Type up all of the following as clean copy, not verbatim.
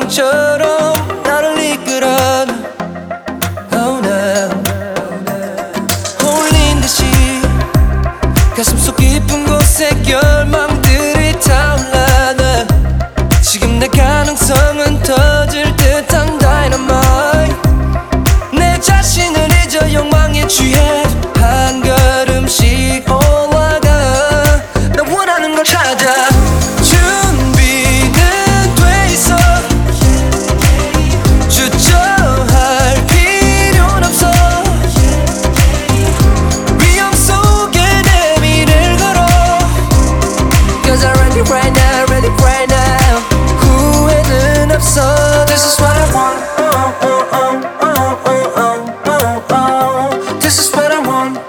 방향처럼 나를 이끌어 oh, no. 홀린 듯이 가슴속 깊은 곳에 열망들이 타올라 나 지금 내 가능성은 터질 듯한 다이너마이트 내 자신을 잊어 욕망에 취해 한 걸음씩 올라가 나 원하는 걸 찾아 준비는 돼 있어 주저할 필요는 없어 위험 속에 내 미래를 걸어 Cause I'm ready right now, ready right now 후회는 없어 This is what I want This is what I want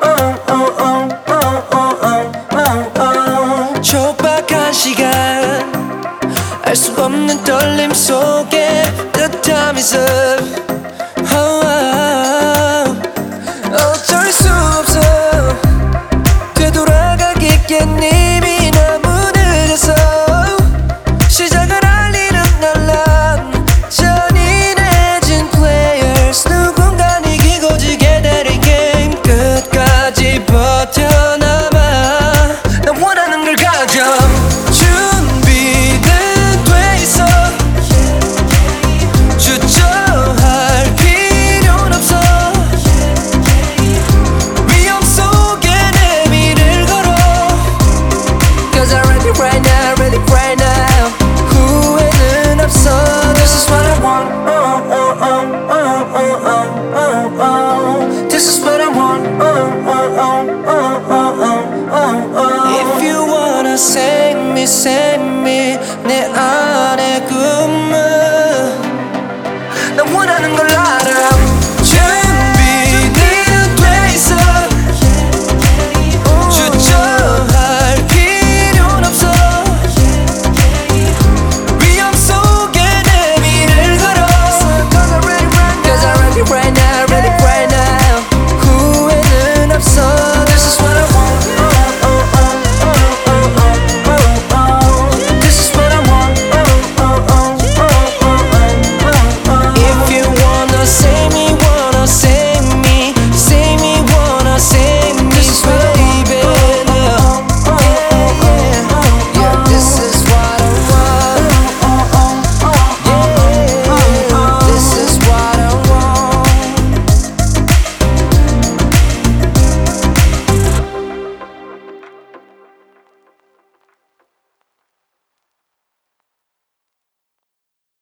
촉박한 시간 알 수 없는 떨림 속에 The time is up